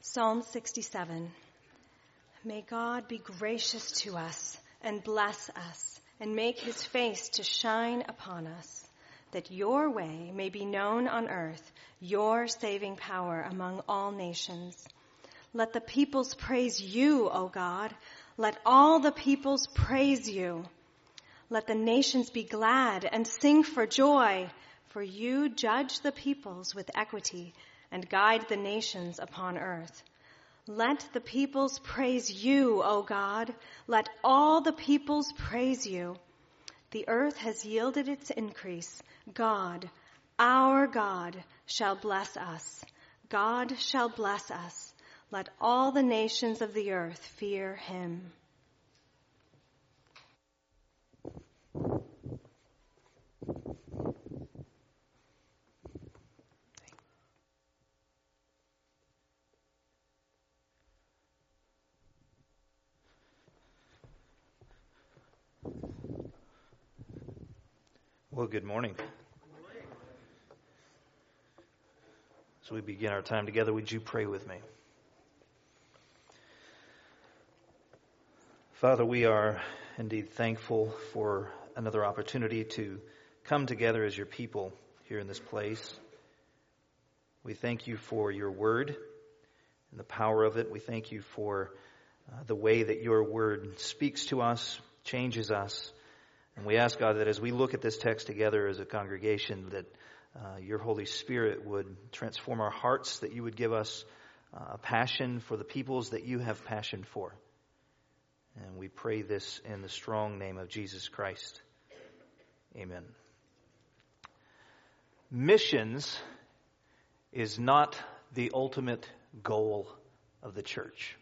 Psalm 67. May God be gracious to us and bless us and make his face to shine upon us, that your way may be known on earth, your saving power among all nations. Let the peoples praise you, O God. Let all the peoples praise you. Let the nations be glad and sing for joy, for you judge the peoples with equity and guide the nations upon earth. Let the peoples praise you, O God. Let all the peoples praise you. The earth has yielded its increase. God, our God, shall bless us. God shall bless us. Let all the nations of the earth fear him. Well, good morning. As we begin our time together, would you pray with me? Father, we are indeed thankful for another opportunity to come together as your people here in this place. We thank you for your word and the power of it. We thank you for the way that your word speaks to us, changes us. And we ask, God, that as we look at this text together as a congregation, that your Holy Spirit would transform our hearts, that you would give us a passion for the peoples that you have passion for. And we pray this in the strong name of Jesus Christ. Amen. Missions is not the ultimate goal of the church.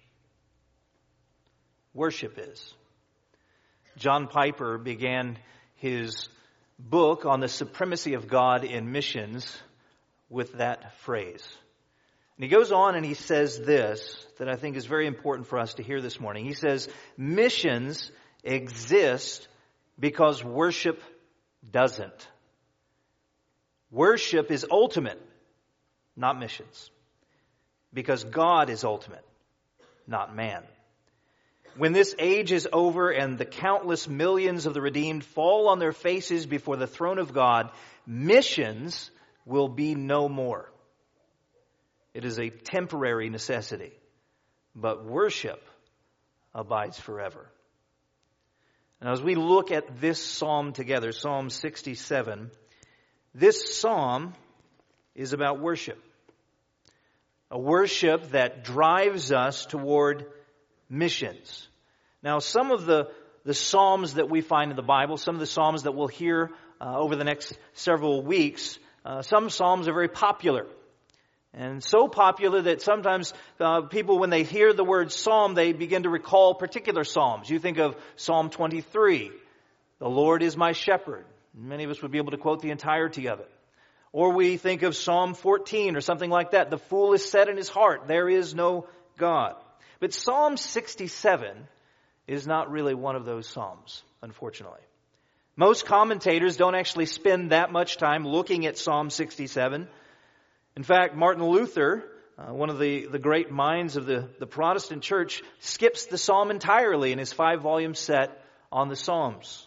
Worship is. John Piper began his book on the supremacy of God in missions with that phrase. And he goes on and he says this that I think is very important for us to hear this morning. He says, missions exist because worship doesn't. Worship is ultimate, not missions. Because God is ultimate, not man. When this age is over and the countless millions of the redeemed fall on their faces before the throne of God, missions will be no more. It is a temporary necessity, but worship abides forever. And as we look at this psalm together, Psalm 67, this psalm is about worship. A worship that drives us toward missions. Now, some of the Psalms that we find in the Bible, some of the Psalms that we'll hear over the next several weeks, some Psalms are very popular. And so popular that sometimes people, when they hear the word Psalm, they begin to recall particular Psalms. You think of Psalm 23, the Lord is my shepherd. Many of us would be able to quote the entirety of it. Or we think of Psalm 14 or something like that. The fool is said in his heart, there is no God. But Psalm 67 is not really one of those Psalms, unfortunately. Most commentators don't actually spend that much time looking at Psalm 67. In fact, Martin Luther, one of the great minds of the Protestant church, skips the Psalm entirely in his 5-volume set on the Psalms.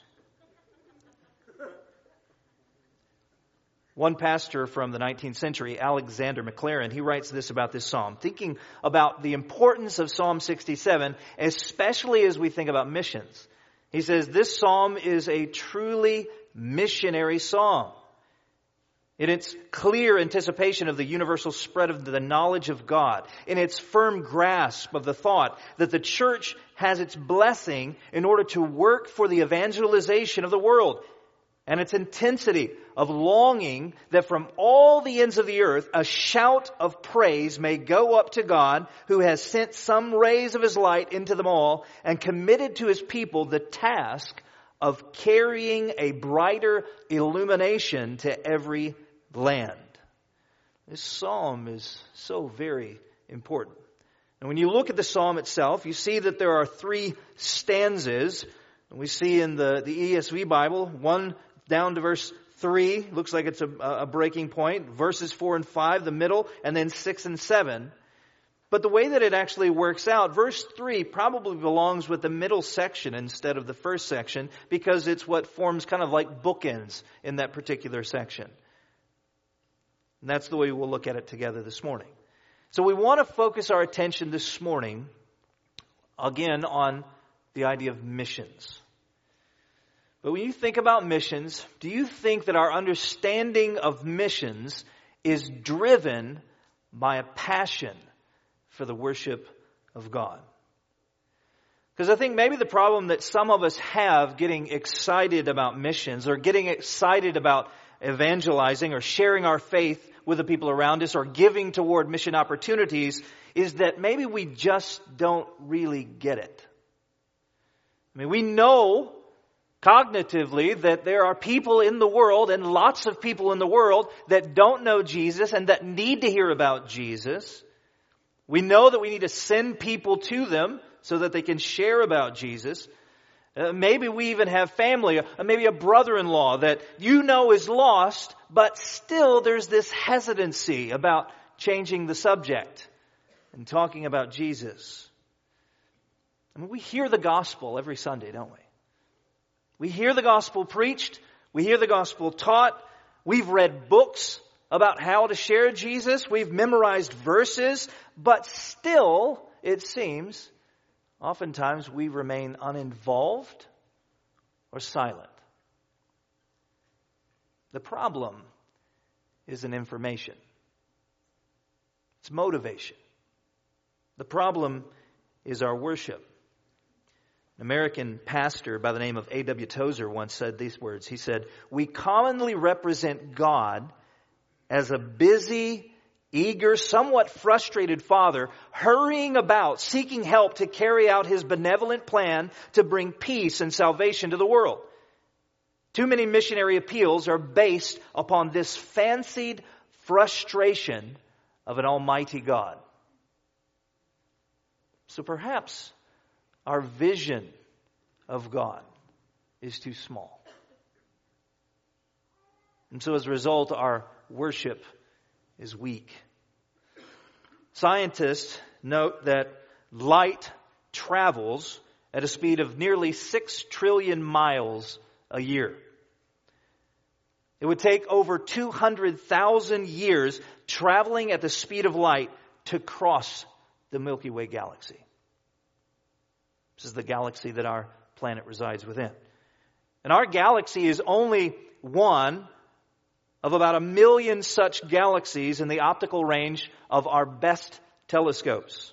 One pastor from the 19th century, Alexander Maclaren, he writes this about this psalm, thinking about the importance of Psalm 67, especially as we think about missions. He says, this psalm is a truly missionary psalm. In its clear anticipation of the universal spread of the knowledge of God, in its firm grasp of the thought that the church has its blessing in order to work for the evangelization of the world, and its intensity of longing that from all the ends of the earth a shout of praise may go up to God, who has sent some rays of his light into them all and committed to his people the task of carrying a brighter illumination to every land. This psalm is so very important. And when you look at the psalm itself, you see that there are 3 stanzas. And we see in the ESV Bible, 1 down to verse 3, looks like it's a breaking point. Verses 4 and 5, the middle, and then 6 and 7. But the way that it actually works out, verse 3 probably belongs with the middle section instead of the first section, because it's what forms kind of like bookends in that particular section. And that's the way we'll look at it together this morning. So we want to focus our attention this morning, again, on the idea of missions. But when you think about missions, do you think that our understanding of missions is driven by a passion for the worship of God? Because I think maybe the problem that some of us have getting excited about missions, or getting excited about evangelizing or sharing our faith with the people around us, or giving toward mission opportunities, is that maybe we just don't really get it. I mean, we know cognitively that there are people in the world, and lots of people in the world, that don't know Jesus and that need to hear about Jesus. We know that we need to send people to them so that they can share about Jesus. Maybe we even have family, maybe a brother-in-law that you know is lost, but still there's this hesitancy about changing the subject and talking about Jesus. I mean, we hear the gospel every Sunday, don't we? We hear the gospel preached. We hear the gospel taught. We've read books about how to share Jesus. We've memorized verses, but still, it seems, oftentimes we remain uninvolved or silent. The problem isn't information. It's motivation. The problem is our worship. An American pastor by the name of A.W. Tozer once said these words. He said, "We commonly represent God as a busy, eager, somewhat frustrated father hurrying about, seeking help to carry out his benevolent plan to bring peace and salvation to the world. Too many missionary appeals are based upon this fancied frustration of an almighty God." So perhaps our vision of God is too small. And so as a result, our worship is weak. Scientists note that light travels at a speed of nearly 6 trillion miles a year. It would take over 200,000 years traveling at the speed of light to cross the Milky Way galaxy. This is the galaxy that our planet resides within. And our galaxy is only one of about 1 million such galaxies in the optical range of our best telescopes.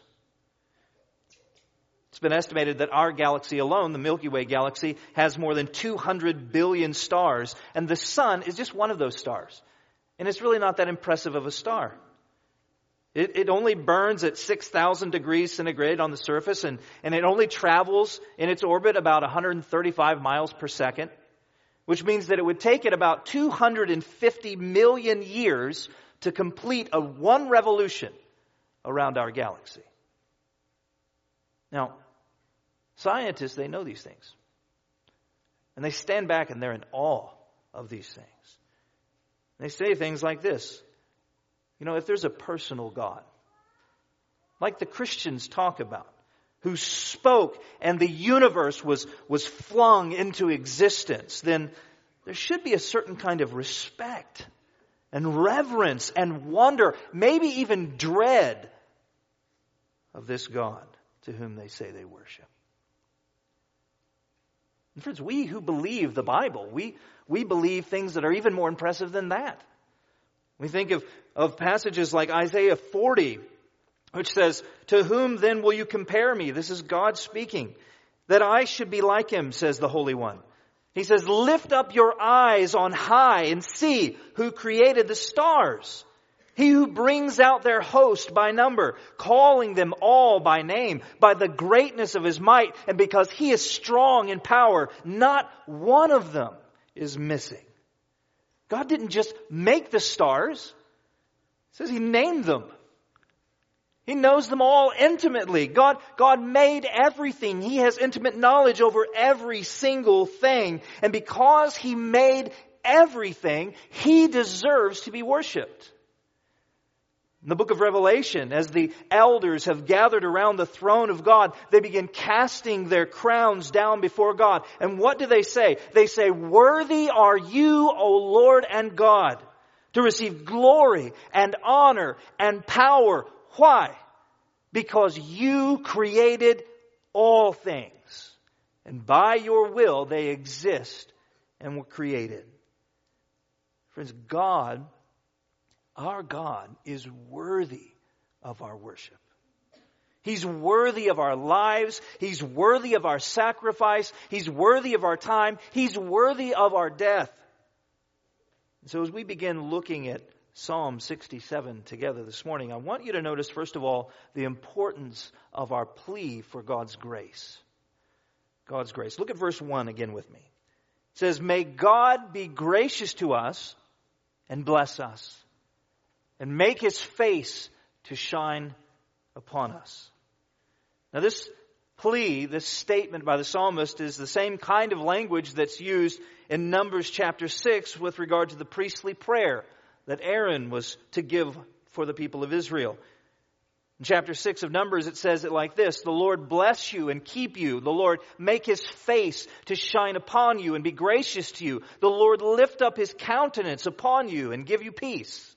It's been estimated that our galaxy alone, the Milky Way galaxy, has more than 200 billion stars, and the sun is just one of those stars. And it's really not that impressive of a star. It only burns at 6,000 degrees centigrade on the surface, and it only travels in its orbit about 135 miles per second, which means that it would take it about 250 million years to complete one revolution around our galaxy. Now, scientists, they know these things. And they stand back and they're in awe of these things. They say things like this. You know, if there's a personal God, like the Christians talk about, who spoke and the universe was flung into existence, then there should be a certain kind of respect and reverence and wonder, maybe even dread of this God to whom they say they worship. And friends, we who believe the Bible, we believe things that are even more impressive than that. We think of passages like Isaiah 40, which says, "To whom then will you compare me?" This is God speaking. "That I should be like him, says the Holy One." He says, "Lift up your eyes on high and see who created the stars. He who brings out their host by number, calling them all by name, by the greatness of his might, and because he is strong in power, not one of them is missing." God didn't just make the stars. It says he named them. He knows them all intimately. God made everything. He has intimate knowledge over every single thing. And because he made everything, he deserves to be worshipped. In the book of Revelation, as the elders have gathered around the throne of God, they begin casting their crowns down before God. And what do they say? They say, "Worthy are you, O Lord and God, to receive glory and honor and power." Why? Because you created all things. And by your will they exist and were created. Friends, God, our God, is worthy of our worship. He's worthy of our lives. He's worthy of our sacrifice. He's worthy of our time. He's worthy of our death. And so as we begin looking at Psalm 67 together this morning, I want you to notice, first of all, the importance of our plea for God's grace. God's grace. Look at verse 1 again with me. It says, "May God be gracious to us and bless us, and make His face to shine upon us." Now this plea, this statement by the psalmist, is the same kind of language that's used in Numbers chapter 6 with regard to the priestly prayer that Aaron was to give for the people of Israel. In chapter 6 of Numbers, it says it like this: "The Lord bless you and keep you. The Lord make His face to shine upon you and be gracious to you. The Lord lift up His countenance upon you and give you peace."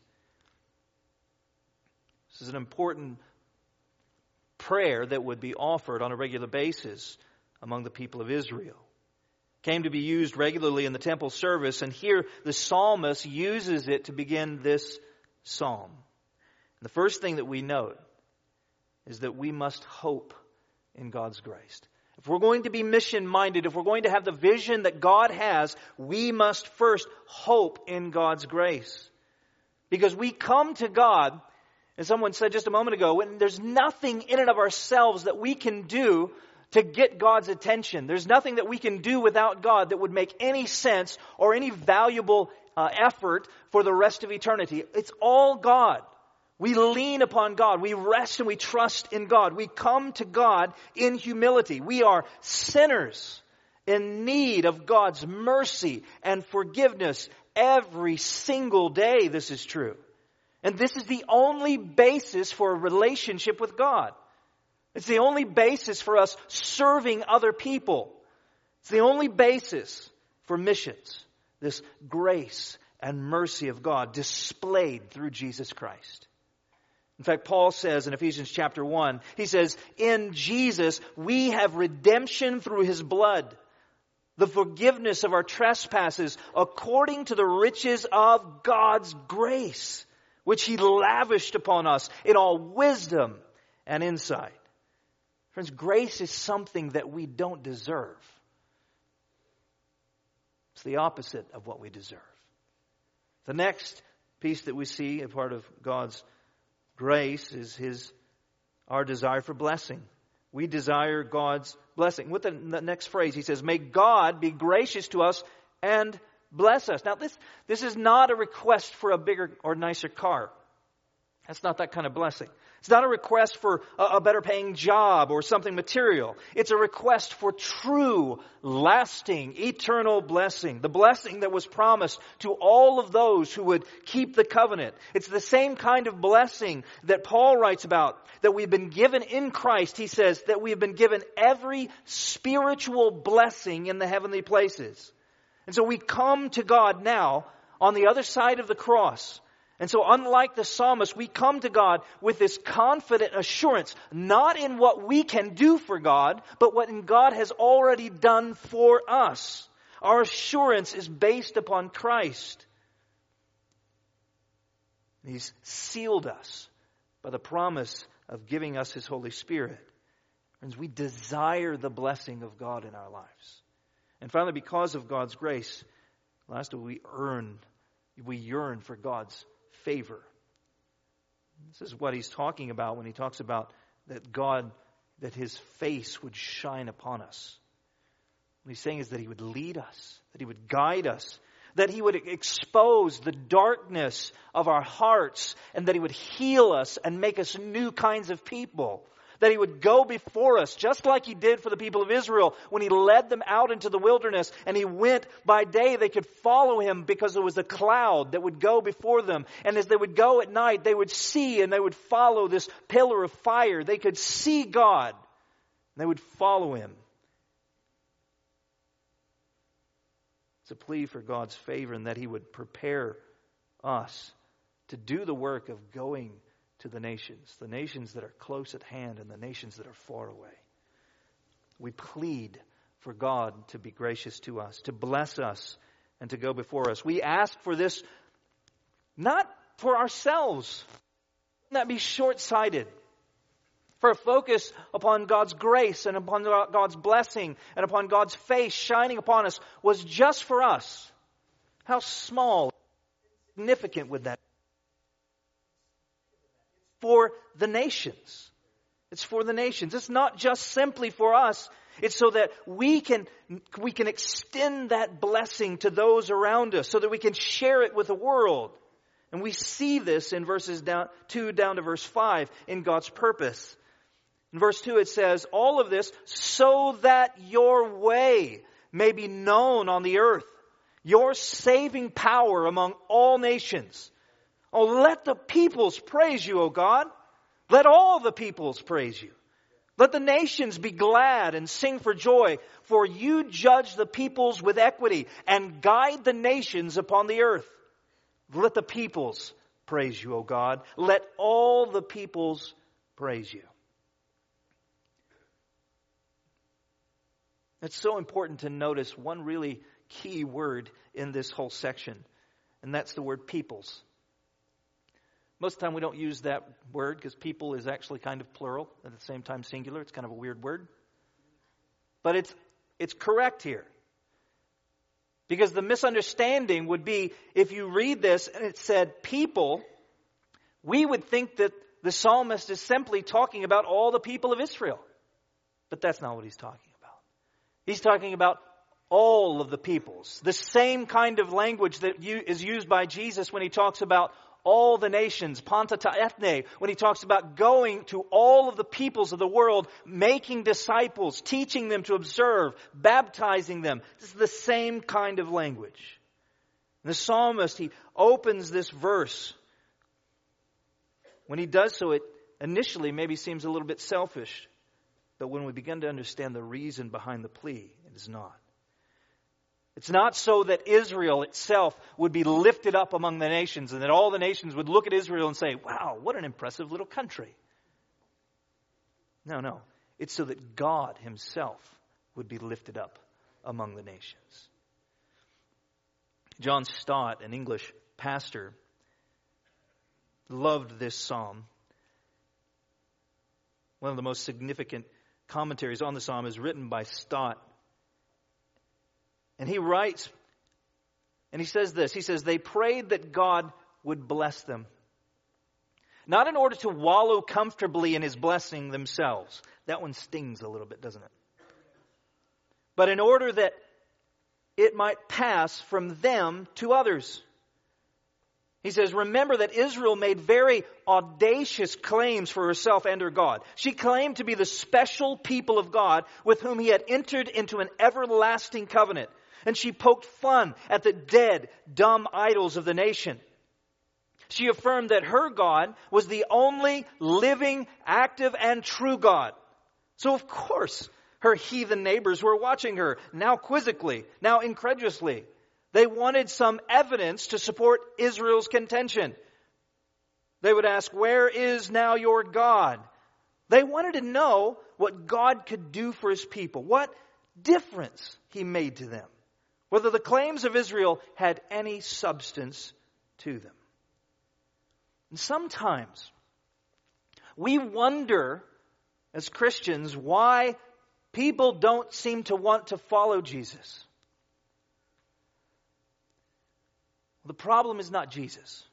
This is an important prayer that would be offered on a regular basis among the people of Israel. It came to be used regularly in the temple service, and here the psalmist uses it to begin this psalm. And the first thing that we note is that we must hope in God's grace. If we're going to be mission-minded, if we're going to have the vision that God has, we must first hope in God's grace. Because we come to God, as someone said just a moment ago, when there's nothing in and of ourselves that we can do to get God's attention. There's nothing that we can do without God that would make any sense or any valuable effort for the rest of eternity. It's all God. We lean upon God. We rest and we trust in God. We come to God in humility. We are sinners in need of God's mercy and forgiveness every single day. This is true. And this is the only basis for a relationship with God. It's the only basis for us serving other people. It's the only basis for missions. This grace and mercy of God displayed through Jesus Christ. In fact, Paul says in Ephesians chapter 1, he says, "In Jesus we have redemption through His blood, the forgiveness of our trespasses according to the riches of God's grace, which He lavished upon us in all wisdom and insight." Friends, grace is something that we don't deserve. It's the opposite of what we deserve. The next piece that we see, a part of God's grace, is our desire for blessing. We desire God's blessing. With the next phrase, he says, "May God be gracious to us and bless us." Now, this is not a request for a bigger or nicer car. That's not that kind of blessing. It's not a request for a better paying job or something material. It's a request for true, lasting, eternal blessing. The blessing that was promised to all of those who would keep the covenant. It's the same kind of blessing that Paul writes about, that we've been given in Christ. He says that we have been given every spiritual blessing in the heavenly places. And so we come to God now on the other side of the cross. And so unlike the psalmist, we come to God with this confident assurance, not in what we can do for God, but what God has already done for us. Our assurance is based upon Christ. He's sealed us by the promise of giving us His Holy Spirit. Friends, we desire the blessing of God in our lives. And finally, because of God's grace, lastly, we yearn for God's favor. This is what he's talking about when he talks about that His face would shine upon us. What he's saying is that He would lead us, that He would guide us, that He would expose the darkness of our hearts, and that He would heal us and make us new kinds of people. that He would go before us, just like He did for the people of Israel when He led them out into the wilderness. And He went by day, they could follow Him because there was a cloud that would go before them. And as they would go at night, they would see and they would follow this pillar of fire. They could see God. They would follow Him. It's a plea for God's favor and that He would prepare us to do the work of going to the nations that are close at hand and the nations that are far away. We plead for God to be gracious to us, to bless us, and to go before us. We ask for this not for ourselves. Wouldn't that be short-sighted? For a focus upon God's grace and upon God's blessing and upon God's face shining upon us was just for us. How small, significant would that be? For the nations. It's for the nations. It's not just simply for us. It's so that we can extend that blessing to those around us, so that we can share it with the world. And we see this in verses 2 down to verse 5 in God's purpose. In verse 2 it says, all of this so that your way may be known on the earth, your saving power among all nations. Oh, let the peoples praise you, O God. Let all the peoples praise you. Let the nations be glad and sing for joy, for you judge the peoples with equity and guide the nations upon the earth. Let the peoples praise you, O God. Let all the peoples praise you. It's so important to notice one really key word in this whole section, and that's the word peoples. Most of the time we don't use that word because people is actually kind of plural, at the same time singular. It's kind of a weird word. But it's correct here. Because the misunderstanding would be, if you read this and it said people, we would think that the psalmist is simply talking about all the people of Israel. But that's not what he's talking about. He's talking about all of the peoples. The same kind of language that is used by Jesus when He talks about all the nations, panta ta ethne, when He talks about going to all of the peoples of the world, making disciples, teaching them to observe, baptizing them. This is the same kind of language. And the psalmist, he opens this verse. When he does so, it initially maybe seems a little bit selfish. But when we begin to understand the reason behind the plea, it is not. It's not so that Israel itself would be lifted up among the nations and that all the nations would look at Israel and say, wow, what an impressive little country. No. It's so that God Himself would be lifted up among the nations. John Stott, an English pastor, loved this psalm. One of the most significant commentaries on the psalm is written by Stott. And he writes, and he says this, he says, they prayed that God would bless them. Not in order to wallow comfortably in His blessing themselves. That one stings a little bit, doesn't it? But in order that it might pass from them to others. He says, remember that Israel made very audacious claims for herself and her God. She claimed to be the special people of God with whom He had entered into an everlasting covenant. And she poked fun at the dead, dumb idols of the nation. She affirmed that her God was the only living, active, and true God. So of course, her heathen neighbors were watching her, now quizzically, now incredulously. They wanted some evidence to support Israel's contention. They would ask, where is now your God? They wanted to know what God could do for His people, what difference He made to them, whether the claims of Israel had any substance to them. And sometimes we wonder as Christians why people don't seem to want to follow Jesus. The problem is not Jesus.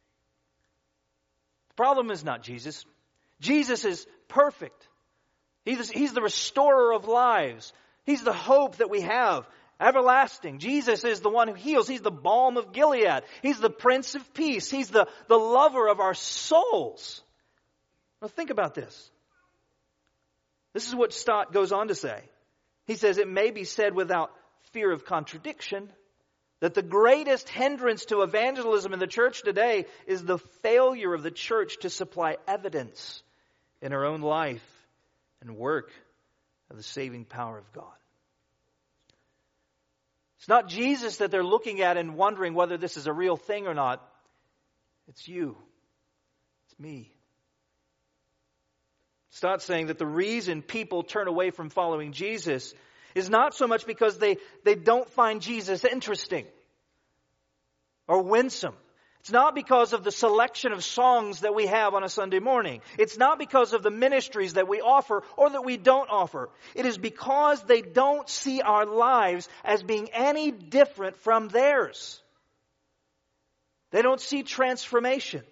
The problem is not Jesus. Jesus is perfect. He's the restorer of lives. He's the hope that we have. Everlasting. Jesus is the one who heals. He's the balm of Gilead. He's the Prince of Peace. He's the lover of our souls. Now think about this. This is what Stott goes on to say. He says, it may be said without fear of contradiction that the greatest hindrance to evangelism in the church today is the failure of the church to supply evidence in her own life and work of the saving power of God. It's not Jesus that they're looking at and wondering whether this is a real thing or not. It's you. It's me. Stott saying that the reason people turn away from following Jesus is not so much because they don't find Jesus interesting or winsome. It's not because of the selection of songs that we have on a Sunday morning. It's not because of the ministries that we offer or that we don't offer. It is because they don't see our lives as being any different from theirs. They don't see transformation.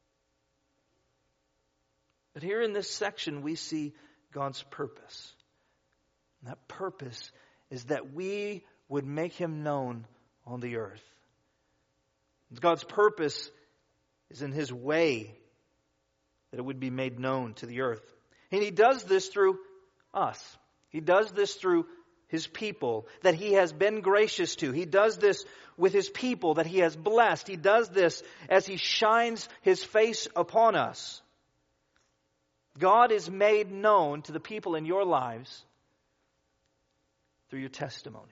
But here in this section we see God's purpose. And that purpose is that we would make Him known on the earth. God's purpose is in His way that it would be made known to the earth. And He does this through us. He does this through His people that He has been gracious to. He does this with His people that He has blessed. He does this as He shines His face upon us. God is made known to the people in your lives through your testimony.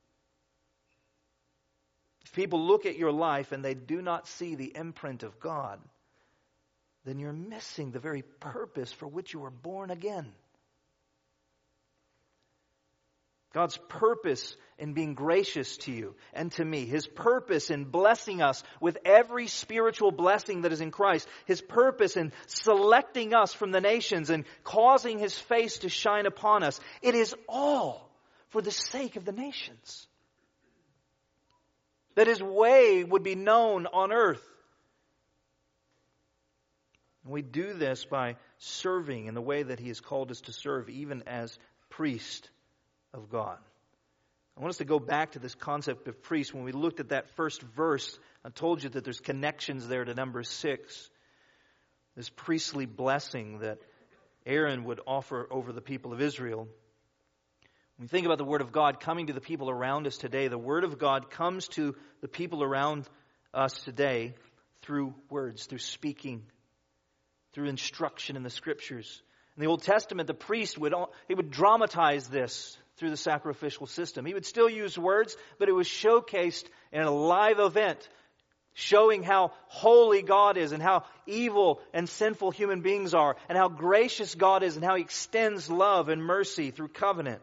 If people look at your life and they do not see the imprint of God, then you're missing the very purpose for which you were born again. God's purpose in being gracious to you and to me. His purpose in blessing us with every spiritual blessing that is in Christ. His purpose in selecting us from the nations and causing His face to shine upon us. It is all for the sake of the nations. That His way would be known on earth. And we do this by serving in the way that He has called us to serve, even as priest of God. I want us to go back to this concept of priest. When we looked at that first verse, I told you that there's connections there to number 6. This priestly blessing that Aaron would offer over the people of Israel. When we think about the Word of God coming to the people around us today, the Word of God comes to the people around us today through words, through speaking, through instruction in the Scriptures. In the Old Testament, the priest would dramatize this through the sacrificial system. He would still use words, but it was showcased in a live event, showing how holy God is and how evil and sinful human beings are, and how gracious God is and how He extends love and mercy through covenant.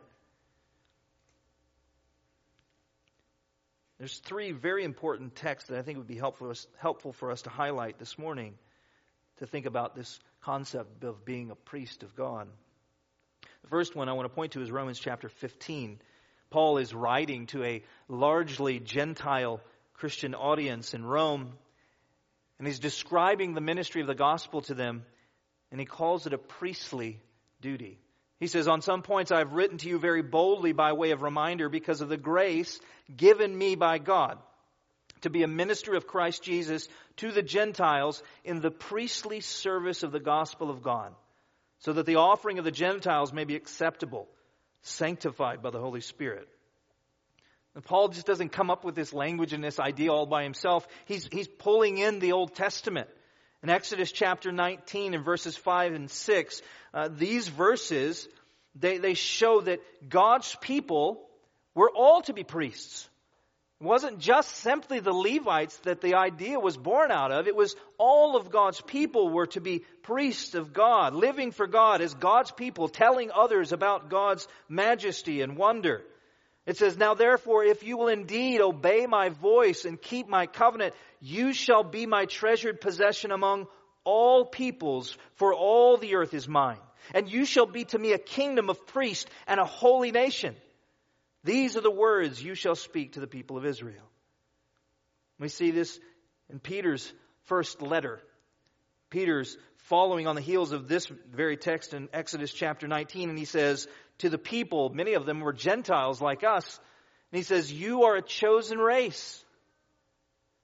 There's 3 very important texts that I think would be helpful for us to highlight this morning to think about this concept of being a priest of God. The first one I want to point to is Romans chapter 15. Paul is writing to a largely Gentile Christian audience in Rome, and he's describing the ministry of the gospel to them, and he calls it a priestly duty. He says, on some points I have written to you very boldly by way of reminder because of the grace given me by God to be a minister of Christ Jesus to the Gentiles in the priestly service of the gospel of God, so that the offering of the Gentiles may be acceptable, sanctified by the Holy Spirit. And Paul just doesn't come up with this language and this idea all by himself. He's pulling in the Old Testament. In Exodus chapter 19 and verses 5 and 6, these verses, they show that God's people were all to be priests. It wasn't just simply the Levites that the idea was born out of. It was all of God's people were to be priests of God, living for God as God's people, telling others about God's majesty and wonder. It says, now therefore, if you will indeed obey my voice and keep my covenant, you shall be my treasured possession among all peoples, for all the earth is mine. And you shall be to me a kingdom of priests and a holy nation. These are the words you shall speak to the people of Israel. We see this in Peter's first letter. Peter's following on the heels of this very text in Exodus chapter 19, and he says to the people, many of them were Gentiles like us, and he says, you are a chosen race,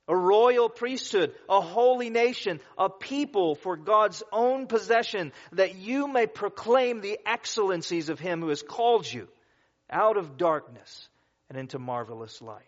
a royal priesthood, a holy nation, a people for God's own possession, that you may proclaim the excellencies of Him who has called you out of darkness and into marvelous light.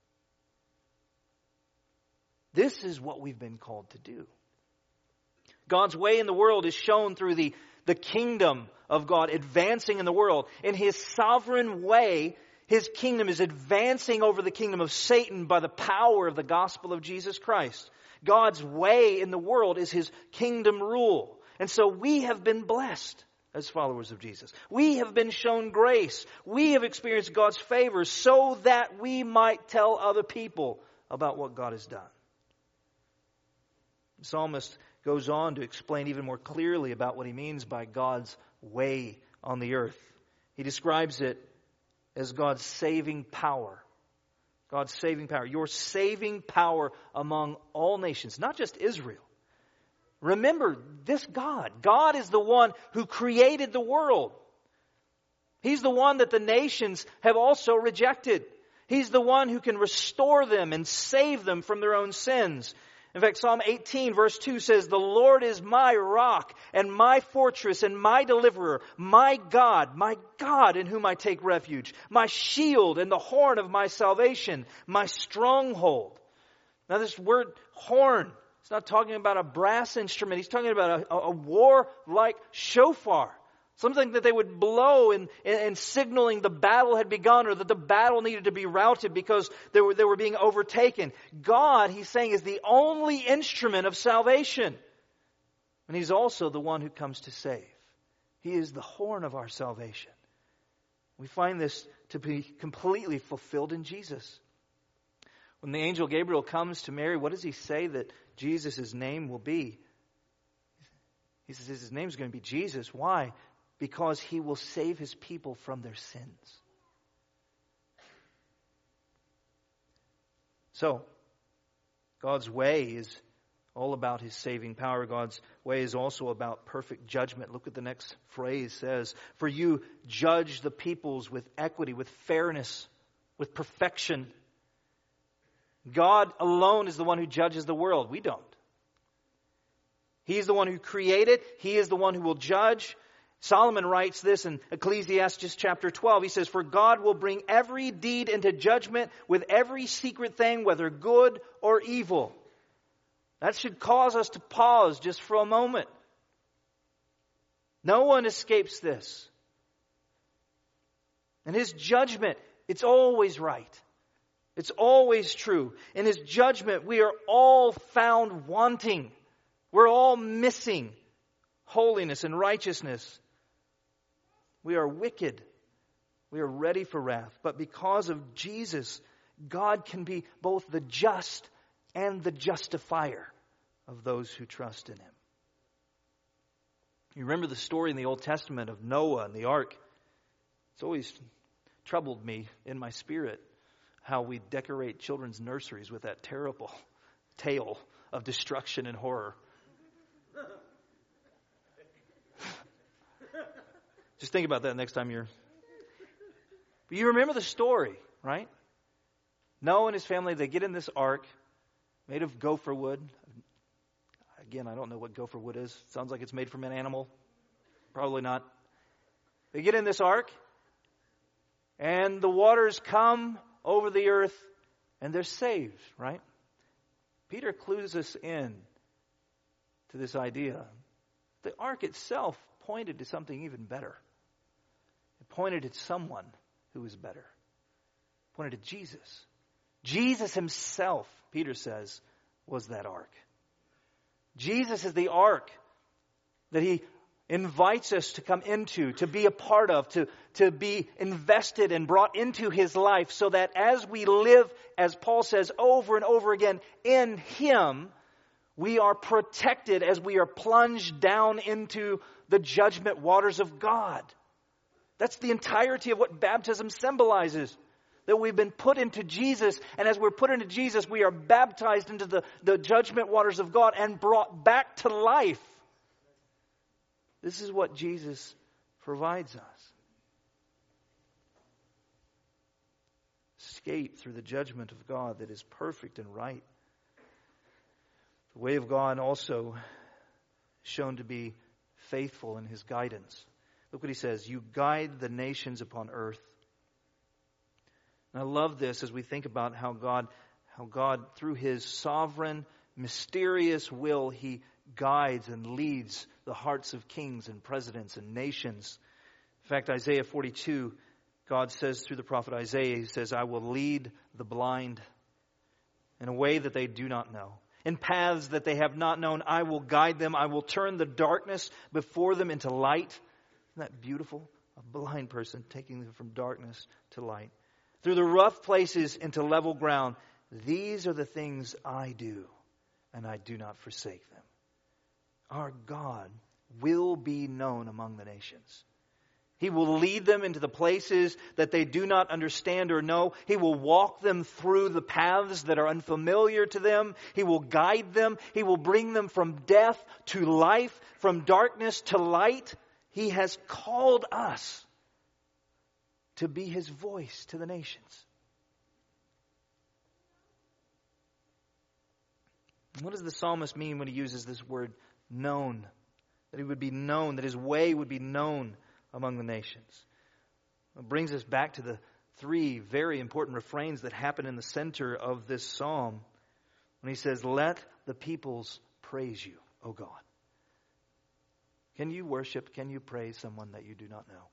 This is what we've been called to do. God's way in the world is shown through the kingdom of God advancing in the world. In His sovereign way, His kingdom is advancing over the kingdom of Satan by the power of the gospel of Jesus Christ. God's way in the world is His kingdom rule. And so we have been blessed as followers of Jesus. We have been shown grace. We have experienced God's favor so that we might tell other people about what God has done. The psalmist goes on to explain even more clearly about what he means by God's way on the earth. He describes it as God's saving power. God's saving power. Your saving power among all nations, not just Israel. Remember this God. God is the one who created the world. He's the one that the nations have also rejected. He's the one who can restore them and save them from their own sins. In fact, Psalm 18 verse 2 says, "The Lord is my rock and my fortress and my deliverer, my God in whom I take refuge, my shield and the horn of my salvation, my stronghold." Now this word horn, it's not talking about a brass instrument. He's talking about a war-like shofar. Something that they would blow in signaling the battle had begun, or that the battle needed to be routed because they were being overtaken. God, he's saying, is the only instrument of salvation. And He's also the one who comes to save. He is the horn of our salvation. We find this to be completely fulfilled in Jesus. When the angel Gabriel comes to Mary, what does he say that Jesus' name will be? He says His name is going to be Jesus. Why? Because He will save His people from their sins. So, God's way is all about His saving power. God's way is also about perfect judgment. Look what the next phrase says. "For you judge the peoples with equity, with fairness, with perfection." God alone is the one who judges the world. We don't. He's the one who created. He is the one who will judge. Solomon writes this in Ecclesiastes chapter 12. He says, "For God will bring every deed into judgment with every secret thing, whether good or evil." That should cause us to pause just for a moment. No one escapes this. And His judgment, it's always right. It's always true. In His judgment, we are all found wanting. We're all missing holiness and righteousness. We are wicked. We are ready for wrath. But because of Jesus, God can be both the just and the justifier of those who trust in Him. You remember the story in the Old Testament of Noah and the ark? It's always troubled me in my spirit how we decorate children's nurseries with that terrible tale of destruction and horror. Just think about that next time you're... But you remember the story, right? Noah and his family, they get in this ark made of gopher wood. Again, I don't know what gopher wood is. Sounds like it's made from an animal. Probably not. They get in this ark, and the waters come over the earth, and they're saved, right? Peter clues us in to this idea. The ark itself pointed to something even better. It pointed at someone who was better. It pointed to Jesus. Jesus Himself, Peter says, was that ark. Jesus is the ark that He invites us to come into, to be a part of, to be invested and brought into His life, so that as we live, as Paul says over and over again, in Him, we are protected as we are plunged down into the judgment waters of God. That's the entirety of what baptism symbolizes. That we've been put into Jesus, and as we're put into Jesus, we are baptized into the judgment waters of God and brought back to life. This is what Jesus provides us. Escape through the judgment of God that is perfect and right. The way of God also shown to be faithful in his guidance. Look what he says, you guide the nations upon earth. And I love this as we think about how God, through his sovereign, mysterious will, he guides and leads the hearts of kings and presidents and nations. In fact, Isaiah 42, God says through the prophet Isaiah, he says, I will lead the blind in a way that they do not know. In paths that they have not known, I will guide them. I will turn the darkness before them into light. Isn't that beautiful? A blind person taking them from darkness to light. Through the rough places into level ground. These are the things I do, and I do not forsake them. Our God will be known among the nations. He will lead them into the places that they do not understand or know. He will walk them through the paths that are unfamiliar to them. He will guide them. He will bring them from death to life, from darkness to light. He has called us to be his voice to the nations. What does the psalmist mean when he uses this word known? That he would be known, that his way would be known among the nations. It brings us back to the three very important refrains that happen in the center of this psalm. When he says, let the peoples praise you, O God. Can you worship, can you praise someone that you do not know?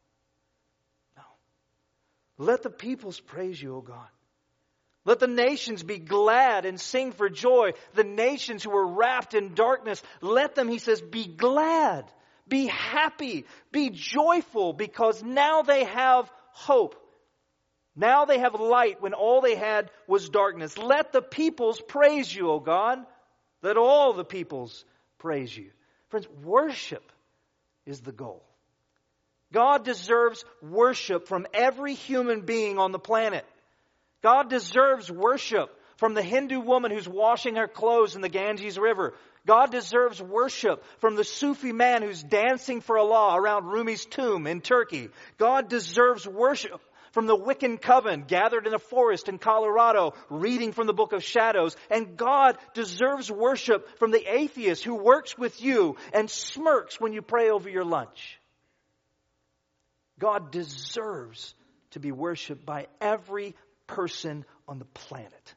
No. Let the peoples praise you, O God. Let the nations be glad and sing for joy. The nations who are wrapped in darkness, let them, he says, be glad. Be happy, be joyful, because now they have hope. Now they have light when all they had was darkness. Let the peoples praise you, O God. Let all the peoples praise you. Friends, worship is the goal. God deserves worship from every human being on the planet. God deserves worship from the Hindu woman who's washing her clothes in the Ganges River. God deserves worship from the Sufi man who's dancing for Allah around Rumi's tomb in Turkey. God deserves worship from the Wiccan coven gathered in a forest in Colorado reading from the Book of Shadows. And God deserves worship from the atheist who works with you and smirks when you pray over your lunch. God deserves to be worshiped by every person on the planet.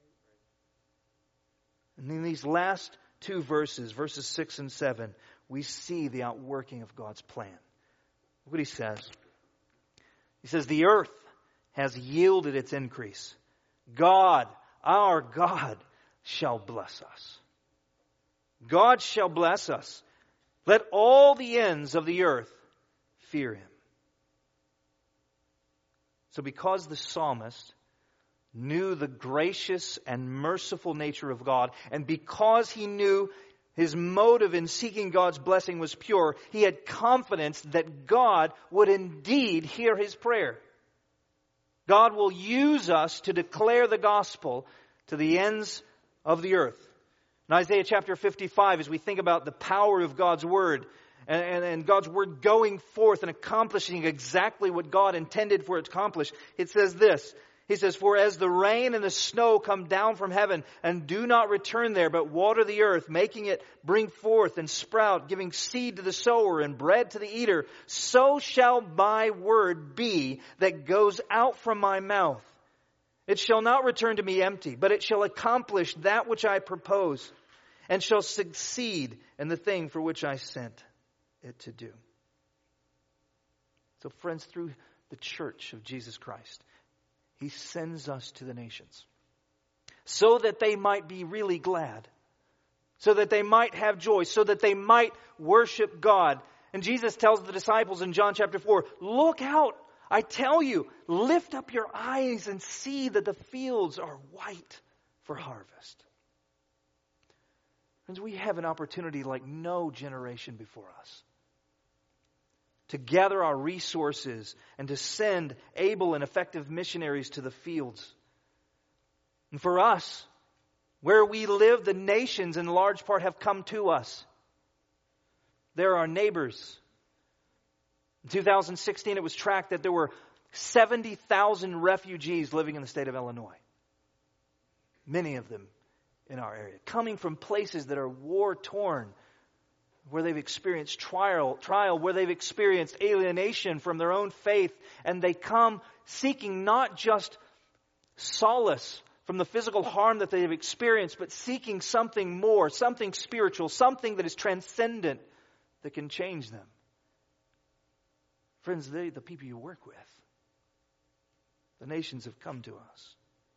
And in these last two verses, verses 6 and 7, we see the outworking of God's plan. Look what he says. He says, the earth has yielded its increase. God, our God, shall bless us. God shall bless us. Let all the ends of the earth fear him. So because the psalmist knew the gracious and merciful nature of God, and because he knew his motive in seeking God's blessing was pure, he had confidence that God would indeed hear his prayer. God will use us to declare the gospel to the ends of the earth. In Isaiah chapter 55, as we think about the power of God's word, and God's word going forth and accomplishing exactly what God intended for it to accomplish, it says this. He says, for as the rain and the snow come down from heaven and do not return there, but water the earth, making it bring forth and sprout, giving seed to the sower and bread to the eater, so shall my word be that goes out from my mouth. It shall not return to me empty, but it shall accomplish that which I propose, and shall succeed in the thing for which I sent it to do. So friends, through the church of Jesus Christ, he sends us to the nations so that they might be really glad, so that they might have joy, so that they might worship God. And Jesus tells the disciples in John chapter 4, look out, I tell you, lift up your eyes and see that the fields are white for harvest. Friends, we have an opportunity like no generation before us to gather our resources and to send able and effective missionaries to the fields. And for us, where we live, the nations in large part have come to us. They're our neighbors. In 2016, it was tracked that there were 70,000 refugees living in the state of Illinois. Many of them in our area, coming from places that are war-torn, where they've experienced trial, where they've experienced alienation from their own faith, and they come seeking not just solace from the physical harm that they have experienced, but seeking something more, something spiritual, something that is transcendent that can change them. Friends, the people you work with, the nations have come to us.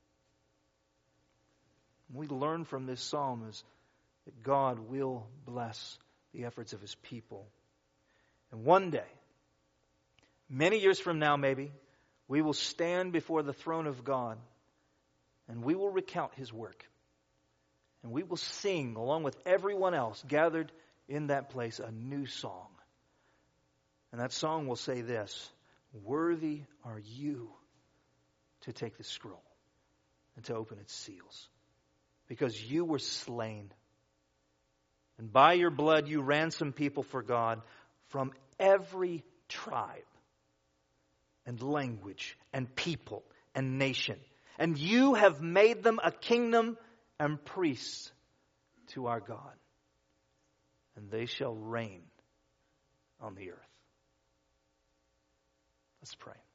And we learn from this psalm is that God will bless the efforts of His people. And one day, many years from now maybe, we will stand before the throne of God and we will recount His work. And we will sing, along with everyone else gathered in that place, a new song. And that song will say this: worthy are you to take the scroll and to open its seals, because you were slain. And by your blood you ransomed people for God from every tribe and language and people and nation. And you have made them a kingdom and priests to our God. And they shall reign on the earth. Let's pray.